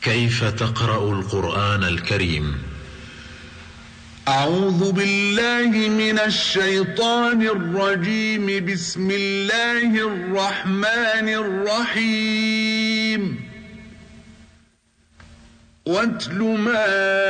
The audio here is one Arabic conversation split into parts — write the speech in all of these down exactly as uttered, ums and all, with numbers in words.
كيف تقرأ القرآن الكريم؟ أعوذ بالله من الشيطان الرجيم. بسم الله الرحمن الرحيم. واتل ما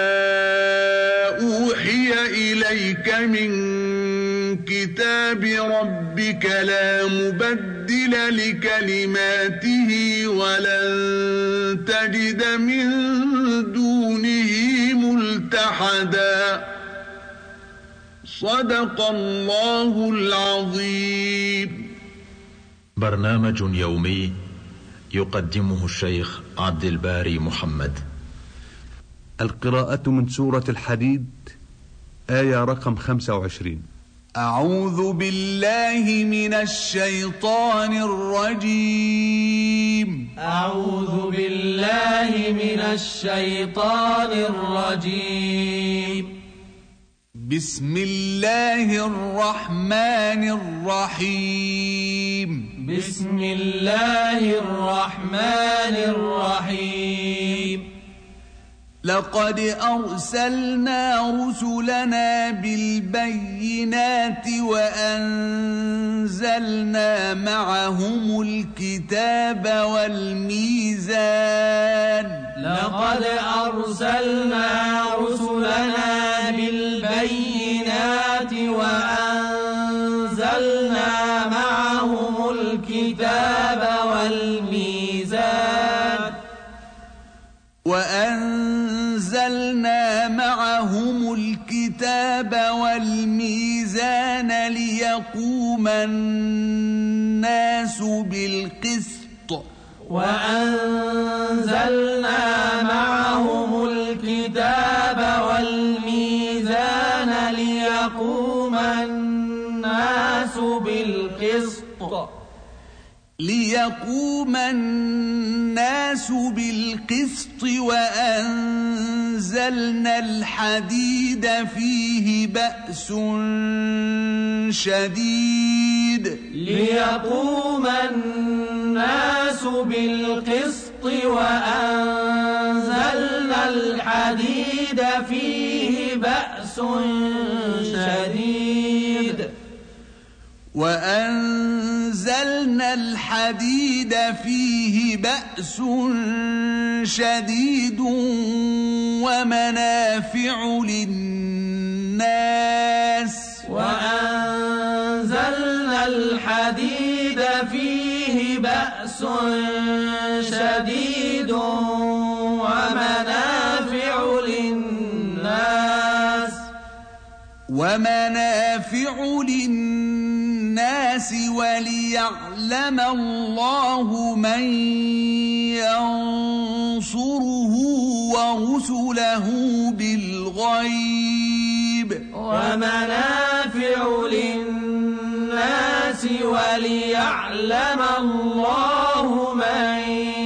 أوحي إليك من كتاب ربك لا مبدل لكلماته ولن تجد من دونه ملتحدا. صدق الله العظيم. برنامج يومي يقدمه الشيخ عبد الباري محمد. القراءة من سورة الحديد، آية رقم خمسة وعشرين. أعوذ بالله من الشيطان الرجيم. أعوذ بالله من الشيطان الرجيم. بسم الله الرحمن الرحيم. بسم الله الرحمن الرحيم. لقد أرسلنا رسلنا بالبينات وأنزلنا معهم الكتاب والميزان. لقد أرسلنا رسلنا بالبينات وأنزلنا معهم الكتاب والميزان وأنزلنا معهم الكتاب والميزان ليقوم الناس بالقسط. وأنزلنا معهم الكتاب والميزان ليقوم الناس بالقسط. ليقوم الناس بالقسط وأنزلنا الحديد فيه بأس شديد. ليقوم الناس بالقسط وأنزلنا الحديد فيه بأس شديد. وأنزلنا الحديد فيه بأس شديد ومنافع للناس. وأنزلنا الحديد فيه بأس شديد ومنافع للناس. ومنافع للناس وليعلم الله من ينصره ورسله بالغيب. ومنافع للناس وليعلم الله من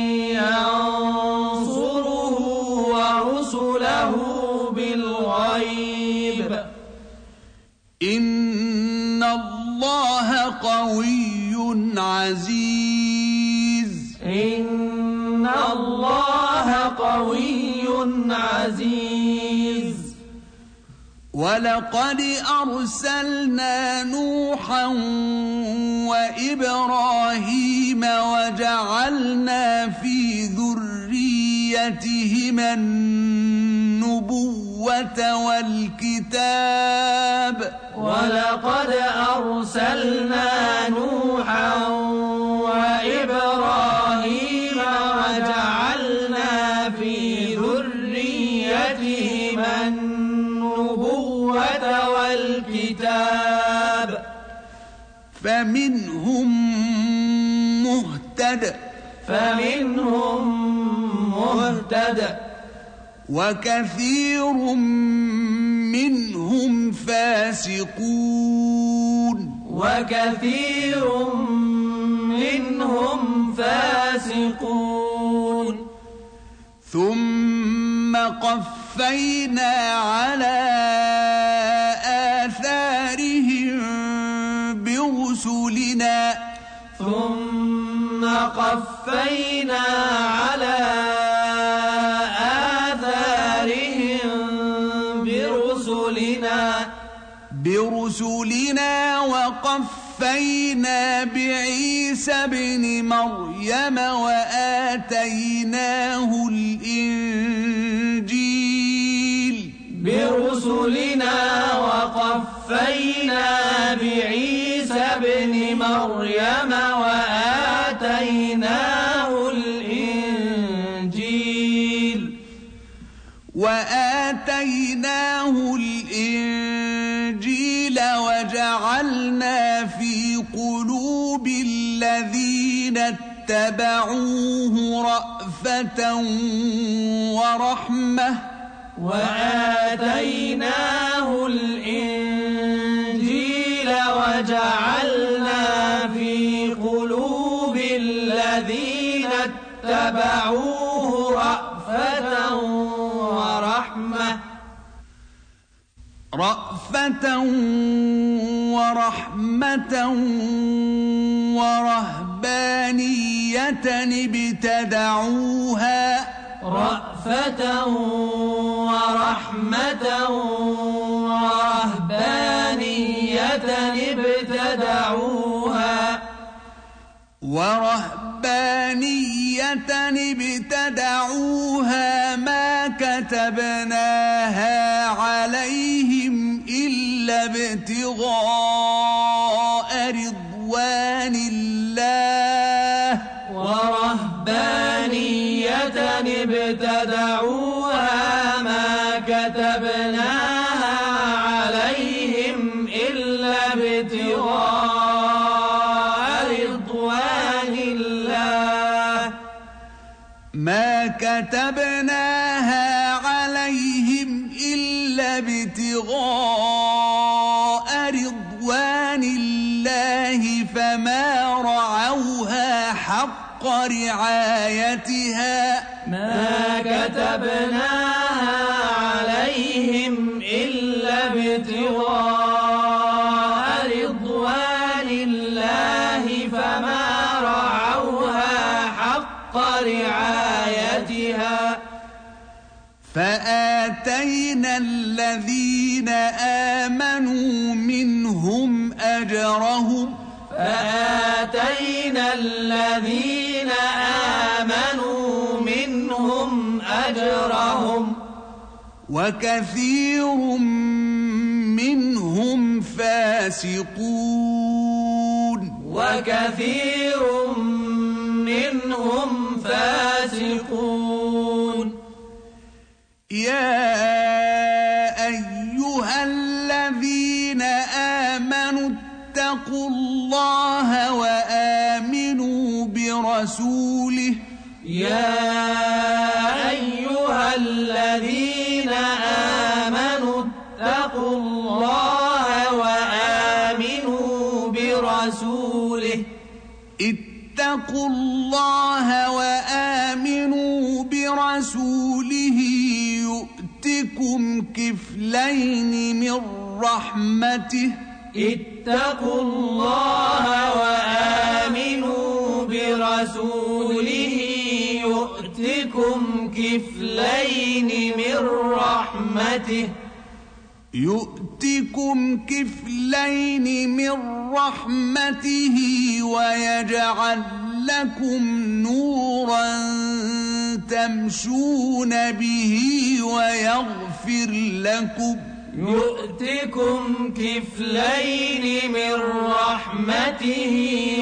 ينصره ورسله بالغيب. إن الله قوي عزيز. إن الله قوي عزيز. ولقد أرسلنا نوحا وإبراهيم وجعلنا في ذريتهما النبوة والكتاب. ولقد أرسلنا نوحا وإبراهيم وجعلنا في ذريتهما النبوة والكتاب. فمنهم مهتد. فمنهم مهتد. وكثير منهم فاسقون. وكثير منهم فاسقون. ثم قفينا على آثارهم برسلنا. ثم قفينا على برسلنا وقفينا بعيسى ابن مريم وآتيناه الإنجيل برسلنا وقفينا بعيسى ابن مريم وآتيناه الإنجيل وآتيناه الإنجيل وجعلنا في قلوب الذين اتبعوه رأفة ورحمة وآتيناه الإنجيل وجعلنا في قلوب الذين اتبعوه رأفة ورحمة رأفة ورحمة ورهبانية ابتدعوها رأفة ورحمة ورهبانية ابتدعوها ورهبانية ابتدعوها ما كتبناها عليهم إلا ابتغاء رضوان الله ورهبانية ابتدعوها ما كتبناها عليهم إلا ابتغاء رضوان الله ما كتبناها عليهم إلا ابتغاء رضوان الله فما رعوها حق رعايتها ما كتبناها عليهم إلا ابتغاء رضوان الله فما رعوها حق رعايتها فآتينا الذين آمنوا منهم أجرهم فآتينا الذين آمنوا منهم أجرهم وكثير منهم فاسقون وكثير منهم فاسقون يا أيها الذين آمنوا اتقوا الله وآمنوا برسوله يا أيها الذين آمنوا اتقوا الله وآمنوا برسوله اتقوا الله وآمنوا برسوله يؤتكم كفلين من رحمته اتقوا الله وآمنوا برسوله يؤتكم كفلين من رحمته يؤتكم كفلين من رحمته ويجعل لكم نورا تمشون به ويغفر لكم يؤتكم كفلين من رحمته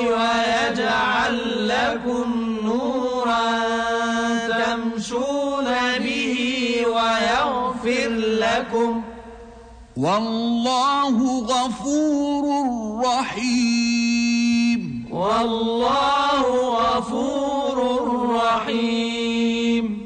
ويجعل لكم نورا تمشون به ويغفر لكم والله غفور رحيم والله غفور رحيم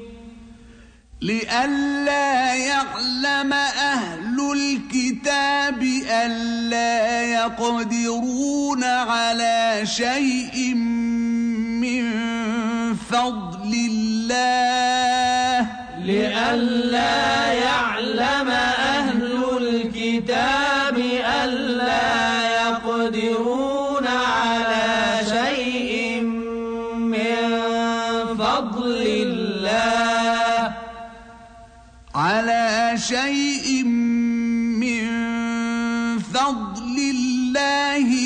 لئلا يعلم أهل الكتاب ألا يقدرون على شيء من فضل الله لئلا يعلم أهل الكتاب ألا يقدرون على شيء من فضل الله على شيء من فضل فضل الله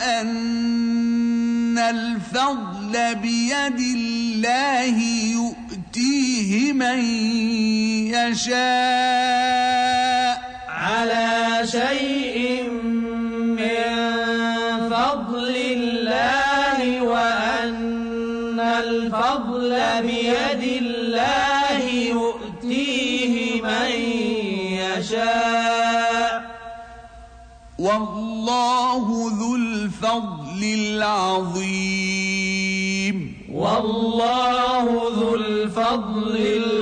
وأن الفضل بيد الله يؤتيه من يشاء على شيء من فضل الله وأن الفضل بيد الله يؤتيه من يشاء والله ذو الفضل العظيم والله ذو الفضل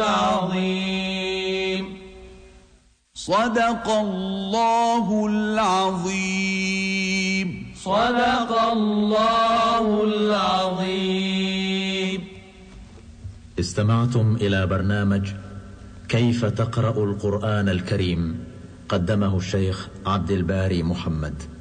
العظيم صدق الله العظيم صدق الله العظيم. استمعتم إلى برنامج كيف تقرأ القرآن الكريم، قدمه الشيخ عبد الباري محمد.